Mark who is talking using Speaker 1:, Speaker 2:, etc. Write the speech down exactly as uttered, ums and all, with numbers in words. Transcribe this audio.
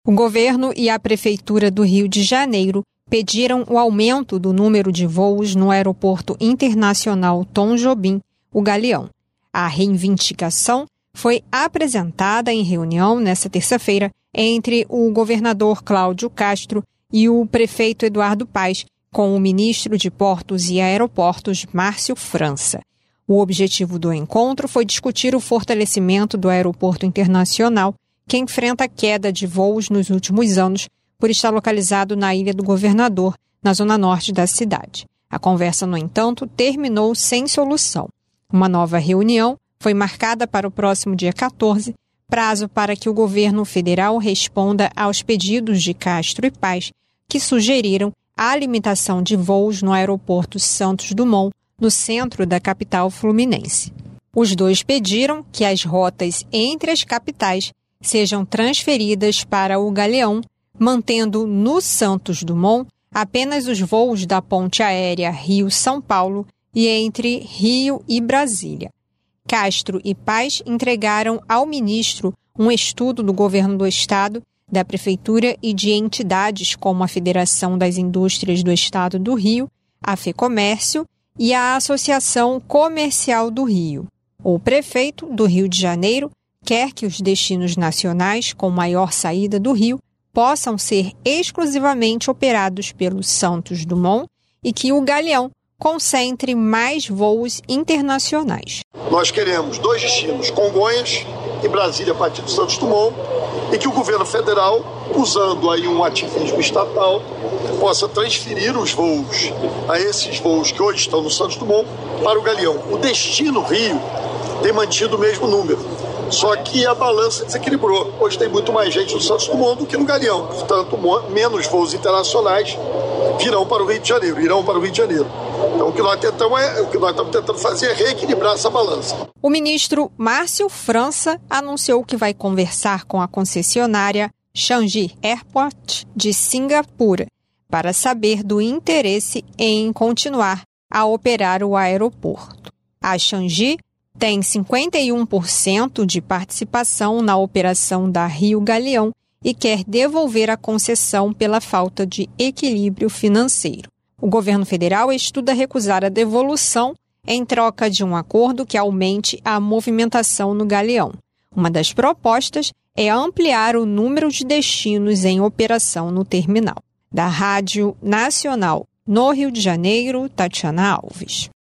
Speaker 1: O governo e a Prefeitura do Rio de Janeiro pediram o aumento do número de voos no Aeroporto Internacional Tom Jobim, o Galeão. A reivindicação foi apresentada em reunião nesta terça-feira entre o governador Cláudio Castro e o prefeito Eduardo Paes, com o ministro de Portos e Aeroportos, Márcio França. O objetivo do encontro foi discutir o fortalecimento do aeroporto internacional, que enfrenta queda de voos nos últimos anos por estar localizado na Ilha do Governador, na zona norte da cidade. A conversa, no entanto, terminou sem solução. Uma nova reunião foi marcada para o próximo dia quatorze, prazo para que o governo federal responda aos pedidos de Castro e Paes, que sugeriram a limitação de voos no aeroporto Santos Dumont, no centro da capital fluminense. Os dois pediram que as rotas entre as capitais sejam transferidas para o Galeão, mantendo no Santos Dumont apenas os voos da ponte aérea Rio-São Paulo e entre Rio e Brasília. Castro e Paes entregaram ao ministro um estudo do governo do estado, da prefeitura e de entidades como a Federação das Indústrias do Estado do Rio, a FEComércio e a Associação Comercial do Rio. O prefeito do Rio de Janeiro quer que os destinos nacionais com maior saída do Rio possam ser exclusivamente operados pelo Santos Dumont e que o Galeão concentre mais voos internacionais.
Speaker 2: Nós queremos dois destinos, Congonhas e Brasília, a partir do Santos Dumont, e que o governo federal, usando aí um ativismo estatal, possa transferir os voos a esses voos que hoje estão no Santos Dumont para o Galeão. O destino Rio tem mantido o mesmo número. Só que a balança desequilibrou. Hoje tem muito mais gente no Santos Dumont do que no Galeão. Portanto, menos voos internacionais virão para o Rio de Janeiro, irão para o Rio de Janeiro. Então, o que nós tentamos, é, o que nós estamos tentando fazer é reequilibrar essa balança.
Speaker 1: O ministro Márcio França anunciou que vai conversar com a concessionária Changi Airport de Singapura para saber do interesse em continuar a operar o aeroporto. A Changi tem cinquenta e um por cento de participação na operação da Rio Galeão e quer devolver a concessão pela falta de equilíbrio financeiro. O governo federal estuda recusar a devolução em troca de um acordo que aumente a movimentação no Galeão. Uma das propostas é ampliar o número de destinos em operação no terminal. Da Rádio Nacional no Rio de Janeiro, Tatiana Alves.